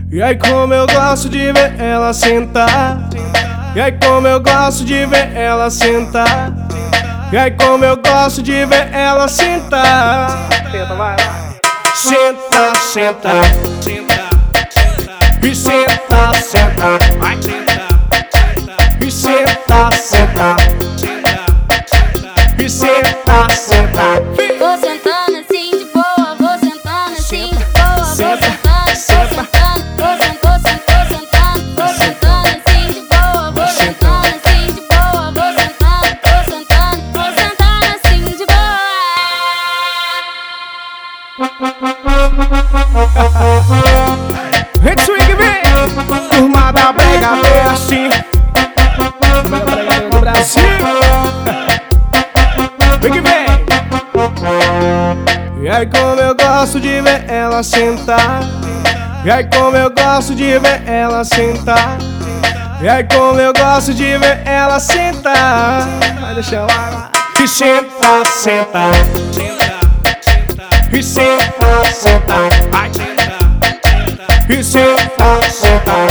E aí como eu gosto de ver ela sentar. E aí como eu gosto de ver ela sentar. E aí como eu gosto de ver ela sentar. Senta, vai, vai. Senta, senta, senta, e senta, senta, vai, senta, e senta, senta, e senta, senta. Vou sentando assim de boa, vou sentando assim de boa, vou sentando, vou sentando, vou sentando, vou sentando assim de boa, vou sentando assim de boa, vou sentando, vou sentando assim de boa. Red Swing, vem! Turma da brega, vem assim. Turma da brega do Brasil. Vem que vem! E aí como eu gosto de ver ela sentar. E aí como eu gosto de ver ela sentar. E aí como eu gosto de ver ela sentar. Vai deixar lá. E senta, senta, e senta, senta, vai, e senta, senta,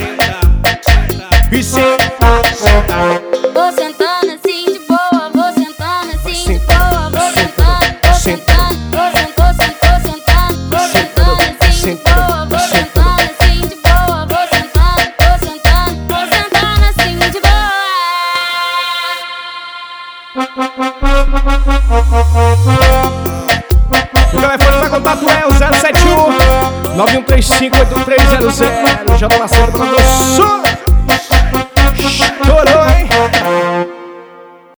e senta, senta. Vou sentando assim de boa, vou sentando assim de boa, vou sentando, vou sentando, vou sentando, vou sentando assim de boa, vou sentando assim de boa, vou sentando, vou sentando, vou sentando assim de boa. O telefone pra contato é o 071 9135 8300. Já tô na